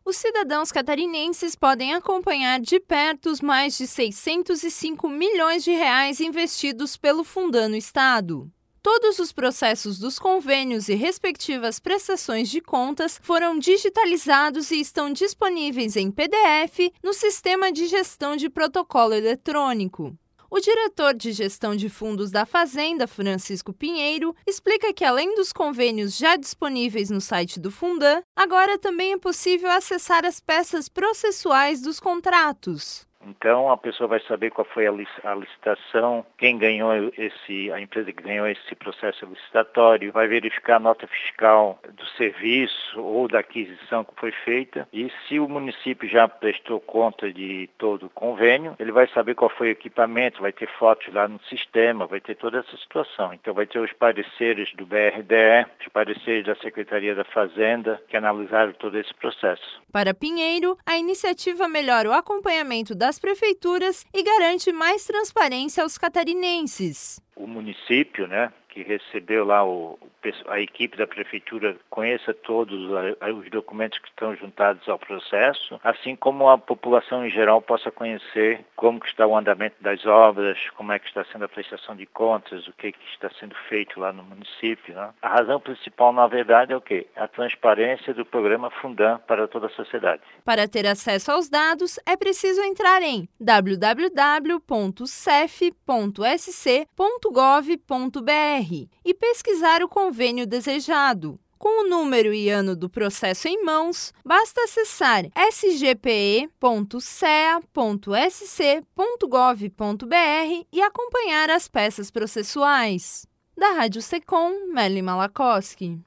Os cidadãos catarinenses podem acompanhar de perto os mais de 605 milhões de reais investidos pelo Fundan no Estado. Todos os processos dos convênios e respectivas prestações de contas foram digitalizados e estão disponíveis em PDF no Sistema de Gestão de Protocolo Eletrônico. O diretor de Gestão de Fundos da Fazenda, Francisco Pinheiro, explica que, além dos convênios já disponíveis no site do Fundan, agora também é possível acessar as peças processuais dos contratos. Então, a pessoa vai saber qual foi a licitação, quem ganhou a empresa que ganhou esse processo licitatório, vai verificar a nota fiscal do serviço ou da aquisição que foi feita. E se o município já prestou conta de todo o convênio, ele vai saber qual foi o equipamento, vai ter fotos lá no sistema, vai ter toda essa situação. Então, vai ter os pareceres do BRDE, os pareceres da Secretaria da Fazenda, que analisaram todo esse processo. Para Pinheiro, a iniciativa melhora o acompanhamento das prefeituras e garante mais transparência aos catarinenses. O município, que recebeu lá a equipe da prefeitura, conheça todos os documentos que estão juntados ao processo, assim como a população em geral possa conhecer como que está o andamento das obras, como é que está sendo a prestação de contas, o que está sendo feito lá no município. A razão principal, na verdade, é o quê? A transparência do programa Fundan para toda a sociedade. Para ter acesso aos dados, é preciso entrar em www.cef.sc.gov.br e pesquisar o convênio desejado. Com o número e ano do processo em mãos, basta acessar sgpe.cea.sc.gov.br e acompanhar as peças processuais. Da Rádio Secom, Meli Malakoski.